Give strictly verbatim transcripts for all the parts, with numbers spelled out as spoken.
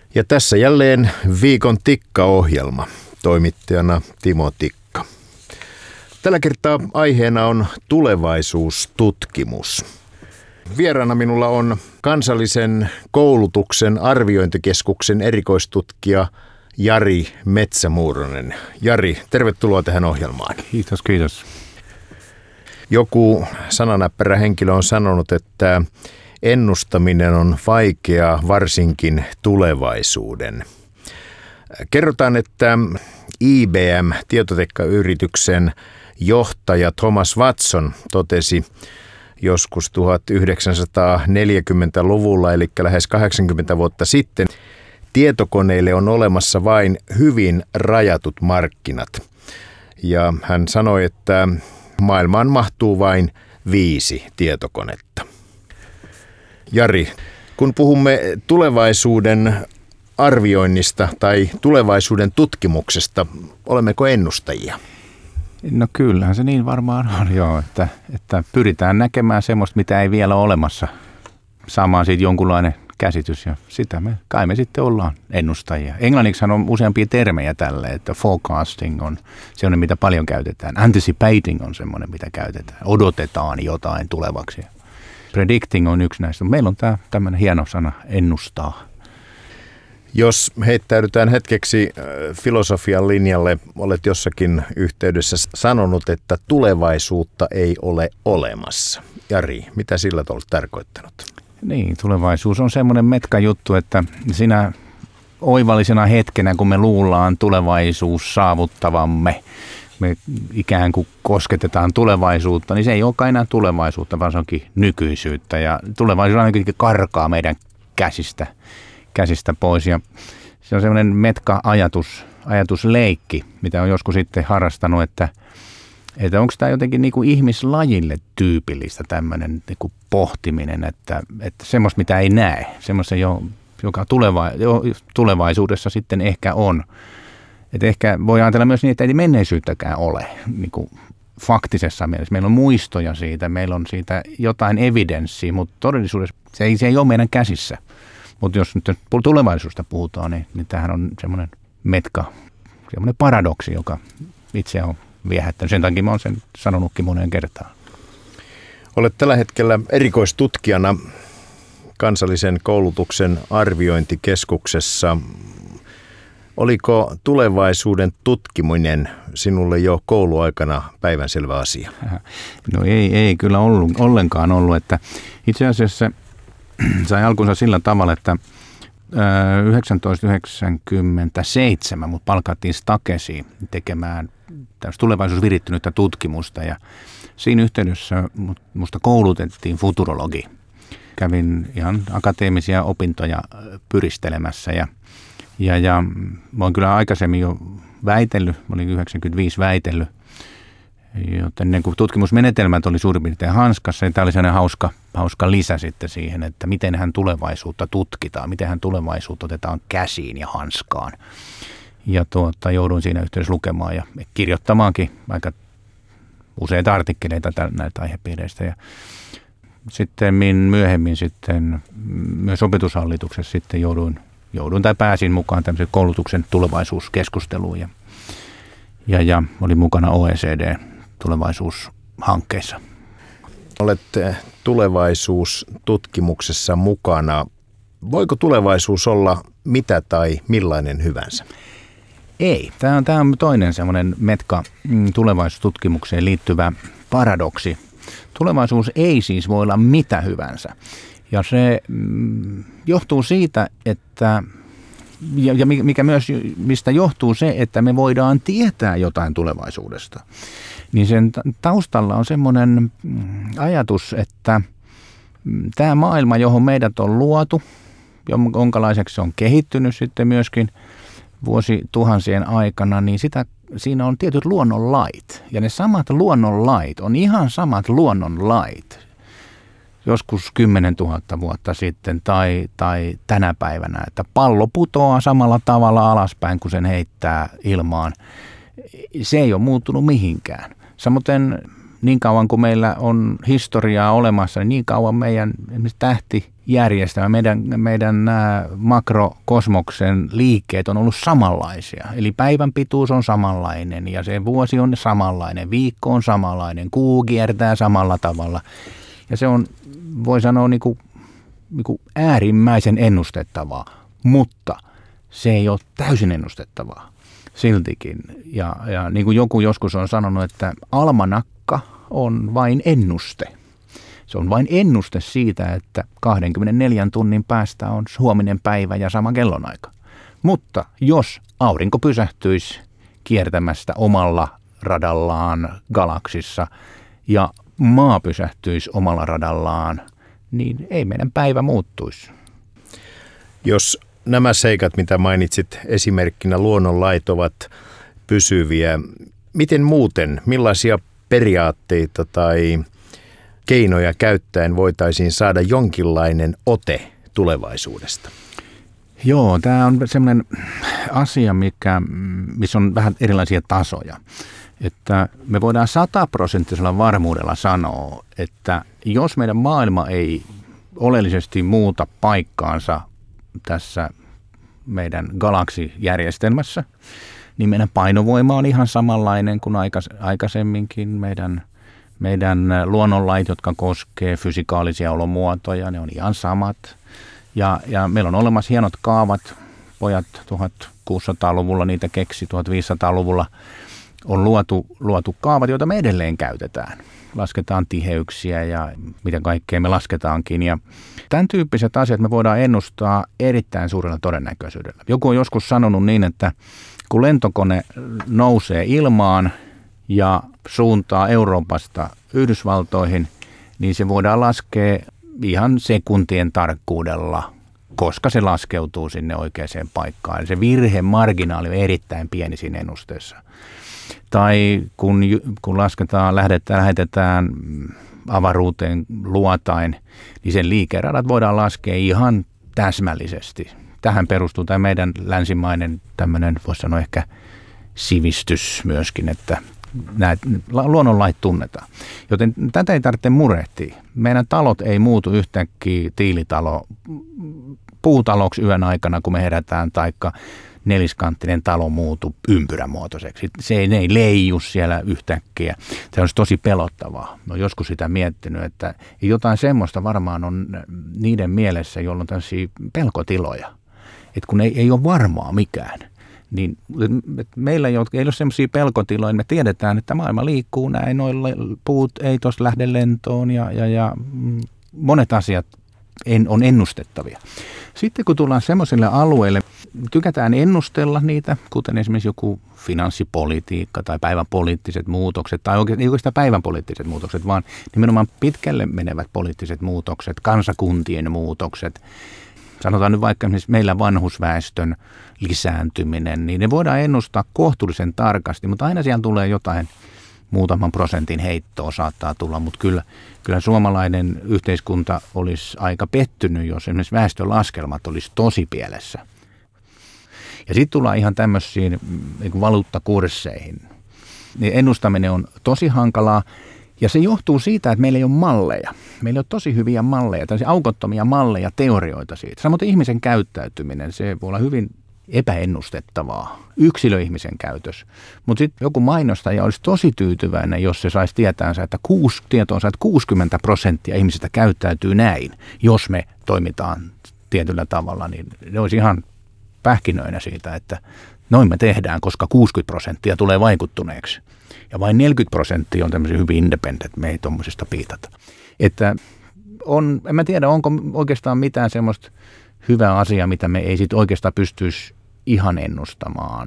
Ja tässä jälleen viikon Tikka-ohjelma. Toimittajana Timo Tikka. Tällä kertaa aiheena on tulevaisuustutkimus. Vieraana minulla on kansallisen koulutuksen arviointikeskuksen erikoistutkija Jari Metsämuuronen. Jari, tervetuloa tähän ohjelmaan. Kiitos, kiitos. Joku sananäppärä henkilö on sanonut, että ennustaminen on vaikeaa, varsinkin tulevaisuuden. Kerrotaan, että I B M-tietotekniikkayrityksen johtaja Thomas Watson totesi joskus tuhatyhdeksänsataaneljäkymmentäluvulla, eli lähes kahdeksankymmentä vuotta sitten, tietokoneille on olemassa vain hyvin rajatut markkinat. Ja hän sanoi, että maailmaan mahtuu vain viisi tietokonetta. Jari, kun puhumme tulevaisuuden arvioinnista tai tulevaisuuden tutkimuksesta, olemmeko ennustajia? No kyllähän se niin varmaan on, joo, että, että pyritään näkemään semmoista, mitä ei vielä ole olemassa, saamaan siitä jonkunlainen käsitys ja sitä me, kai me sitten ollaan ennustajia. Englanniksi on useampia termejä tälle, että forecasting on semmoinen, mitä paljon käytetään. Anticipating on semmoinen, mitä käytetään. Odotetaan jotain tulevaksi. Predicting on yksi näistä. Meillä on tämä tämmöinen hieno sana, ennustaa. Jos heittäydytään hetkeksi filosofian linjalle, olet jossakin yhteydessä sanonut, että tulevaisuutta ei ole olemassa. Jari, mitä sillä olet tarkoittanut? Niin, tulevaisuus on semmoinen metka juttu, että siinä oivallisena hetkenä, kun me luullaan tulevaisuus saavuttavamme, me ikään kuin kosketetaan tulevaisuutta, niin se ei olekaan enää tulevaisuutta, vaan se onkin nykyisyyttä. Ja tulevaisuus ainakin karkaa meidän käsistä, käsistä pois. Ja se on semmoinen metka-ajatus, ajatusleikki, mitä on joskus sitten harrastanut, että, että onko tämä jotenkin niin kuin ihmislajille tyypillistä tämmöinen niin kuin pohtiminen, että, että semmoista, mitä ei näe, semmoista, joka tuleva, tulevaisuudessa sitten ehkä on. Että ehkä voi ajatella myös niin, että ei menneisyyttäkään ole niin kuin faktisessa mielessä. Meillä on muistoja siitä, meillä on siitä jotain evidenssiä, mutta todellisuudessa se ei, se ei ole meidän käsissä. Mutta jos nyt tulevaisuudesta puhutaan, niin, niin tämähän on semmoinen metka, semmoinen paradoksi, joka itse on viehättänyt. Sen takia mä oon sen sanonutkin moneen kertaan. Olet tällä hetkellä erikoistutkijana kansallisen koulutuksen arviointikeskuksessa. Oliko tulevaisuuden tutkiminen sinulle jo kouluaikana päivänselvä asia? No ei, ei kyllä ollut, ollenkaan ollut. Että itse asiassa sai alkunsa sillä tavalla, että tuhatyhdeksänsataayhdeksänkymmentäseitsemän mut palkattiin Stakesiin tekemään tulevaisuusvirittynyttä tutkimusta ja siinä yhteydessä musta koulutettiin futurologi. Kävin ihan akateemisia opintoja pyristelemässä ja Ja, ja mä oon kyllä aikaisemmin jo väitellyt, mä olin yhdeksänkymmentäviisi väitellyt, joten niin kuin tutkimusmenetelmät oli suurin piirtein hanskassa. Ja tämä oli sellainen hauska, hauska lisä sitten siihen, että miten hän tulevaisuutta tutkitaan, miten hän tulevaisuutta otetaan käsiin ja hanskaan. Ja tuota, jouduin siinä yhteydessä lukemaan ja kirjoittamaankin aika useita artikkeleita näiltä aihepiireistä. Ja sitten myöhemmin sitten myös opetushallituksessa sitten jouduin Joudun tai pääsin mukaan tämmöisen koulutuksen tulevaisuuskeskusteluun ja, ja, ja olin mukana O E C D-tulevaisuushankkeissa. Olet tulevaisuustutkimuksessa mukana. Voiko tulevaisuus olla mitä tai millainen hyvänsä? Ei. Tämä on, tämä on toinen semmoinen metka tulevaisuustutkimukseen liittyvä paradoksi. Tulevaisuus ei siis voi olla mitä hyvänsä. Ja se mm, johtuu siitä, että, ja, ja mikä myös, mistä johtuu se, että me voidaan tietää jotain tulevaisuudesta. Niin sen taustalla on semmoinen ajatus, että tämä maailma, johon meidät on luotu, jonkalaiseksi se on kehittynyt sitten myöskin vuosituhansien aikana, niin sitä, siinä on tietyt luonnonlait. Ja ne samat luonnonlait on ihan samat luonnonlait joskus kymmenen tuhatta vuotta sitten tai, tai tänä päivänä, että pallo putoaa samalla tavalla alaspäin, kun sen heittää ilmaan. Se ei ole muuttunut mihinkään. Samoin niin kauan kuin meillä on historiaa olemassa, niin, niin kauan meidän tähtijärjestelmä, meidän, meidän nämä makrokosmoksen liikkeet on ollut samanlaisia. Eli päivän pituus on samanlainen ja se vuosi on samanlainen, viikko on samanlainen, kuu kiertää samalla tavalla. Ja se on, voi sanoa, niin kuin, niin kuin äärimmäisen ennustettavaa, mutta se ei ole täysin ennustettavaa siltikin. Ja, ja niin kuin joku joskus on sanonut, että almanakka on vain ennuste. Se on vain ennuste siitä, että kaksikymmentäneljän tunnin päästä on huominen päivä ja sama kellonaika. Mutta jos aurinko pysähtyisi kiertämästä omalla radallaan galaksissa ja maa pysähtyisi omalla radallaan, niin ei meidän päivä muuttuisi. Jos nämä seikat, mitä mainitsit esimerkkinä, luonnonlait ovat pysyviä, miten muuten, millaisia periaatteita tai keinoja käyttäen voitaisiin saada jonkinlainen ote tulevaisuudesta? Joo, tämä on sellainen asia, mikä, missä on vähän erilaisia tasoja. Että me voidaan sataprosenttisella varmuudella sanoa, että jos meidän maailma ei oleellisesti muuta paikkaansa tässä meidän galaksijärjestelmässä, niin meidän painovoima on ihan samanlainen kuin aikaisemminkin. Meidän, meidän luonnonlait, jotka koskee fysikaalisia olomuotoja, ne on ihan samat. Ja, ja meillä on olemassa hienot kaavat, pojat tuhatkuusisataaluvulla niitä keksi, tuhatviisisataaluvulla on luotu, luotu kaavat, joita me edelleen käytetään. Lasketaan tiheyksiä ja mitä kaikkea me lasketaankin. Ja tämän tyyppiset asiat me voidaan ennustaa erittäin suurella todennäköisyydellä. Joku on joskus sanonut niin, että kun lentokone nousee ilmaan ja suuntaa Euroopasta Yhdysvaltoihin, niin se voidaan laskea ihan sekuntien tarkkuudella, koska se laskeutuu sinne oikeaan paikkaan. Se virhemarginaali on erittäin pieni siinä ennusteessa. Tai kun, kun lasketaan, lähdetään, lähetetään avaruuteen luotain, niin sen liikeradat voidaan laskea ihan täsmällisesti. Tähän perustuu tämä meidän länsimainen tämmöinen, voisi sanoa ehkä sivistys myöskin, että nämä luonnonlait tunnetaan. Joten tätä ei tarvitse murehtia. Meidän talot ei muutu yhtäkkiä tiilitalo puutaloksi yön aikana, kun me herätään, taikka neliskanttinen talo muutu ympyrämuotoiseksi. Se ei, ne ei leiju siellä yhtäkkiä. Se on tosi pelottavaa. Mä oon joskus sitä miettinyt, että jotain semmoista varmaan on niiden mielessä, joilla on tällaisia pelkotiloja. Että kun ei, ei ole varmaa mikään. Niin meillä, jotka ei ole semmoisia pelkotiloja, niin me tiedetään, että maailma liikkuu näin, noilla puut ei tuossa lähde lentoon ja, ja, ja monet asiat en, on ennustettavia. Sitten kun tullaan semmoisille alueille, tykätään ennustella niitä, kuten esimerkiksi joku finanssipolitiikka tai päivän poliittiset muutokset, tai oikeastaan ei oikeastaan päivän poliittiset muutokset, vaan nimenomaan pitkälle menevät poliittiset muutokset, kansakuntien muutokset. Sanotaan nyt vaikka esimerkiksi meillä vanhusväestön lisääntyminen, niin ne voidaan ennustaa kohtuullisen tarkasti, mutta aina siellä tulee jotain muutaman prosentin heittoa saattaa tulla, mutta kyllä, kyllä suomalainen yhteiskunta olisi aika pettynyt, jos esimerkiksi väestölaskelmat olisi tosi pielessä. Ja sitten tullaan ihan tämmöisiin niin valuuttakursseihin. Niin ennustaminen on tosi hankalaa. Ja se johtuu siitä, että meillä ei ole malleja. Meillä on tosi hyviä malleja, tällaisia aukottomia malleja, teorioita siitä. Samoin ihmisen käyttäytyminen, se voi olla hyvin epäennustettavaa, yksilöihmisen käytös. Mutta sitten joku mainostaja olisi tosi tyytyväinen, jos se saisi tietäänsä, että kuusi, tietoonsa, että kuusikymmentä prosenttia ihmisistä käyttäytyy näin, jos me toimitaan tietyllä tavalla, niin ne olisi ihan pähkinöinä siitä, että noin me tehdään, koska kuusikymmentä prosenttia tulee vaikuttuneeksi. Ja vain neljäkymmentä prosenttia on tämmöisiä hyvin independent, me ei tuommoisista piitata. Että on, en mä tiedä, onko oikeastaan mitään semmoista hyvää asiaa, mitä me ei sit oikeastaan pystyisi ihan ennustamaan.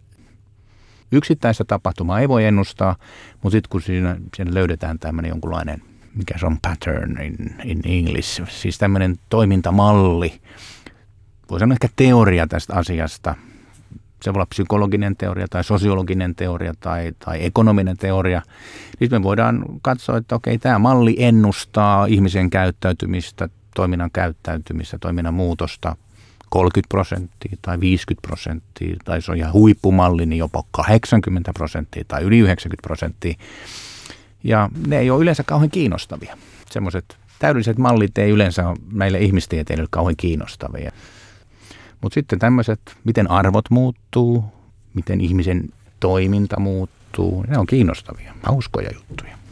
Yksittäistä tapahtumaa ei voi ennustaa, mutta sitten kun siinä, siinä löydetään tämmöinen jonkunlainen, mikä se on pattern in, in English, siis tämmöinen toimintamalli, voi sanoa ehkä teoria tästä asiasta. Se voi olla psykologinen teoria tai sosiologinen teoria tai, tai ekonominen teoria. Sitten me voidaan katsoa, että okei, tämä malli ennustaa ihmisen käyttäytymistä, toiminnan käyttäytymistä, toiminnan muutosta kolmekymmentä prosenttia tai viisikymmentä prosenttia, tai se on ihan huippumalli, niin jopa kahdeksankymmentä prosenttia tai yli yhdeksänkymmentä prosenttia. Ja ne ei ole yleensä kauhean kiinnostavia. Semmoiset täydelliset mallit ei yleensä ole meille ihmistieteilijöille kauhean kiinnostavia. Mutta sitten tämmöiset, miten arvot muuttuu, miten ihmisen toiminta muuttuu, ne on kiinnostavia, hauskoja juttuja.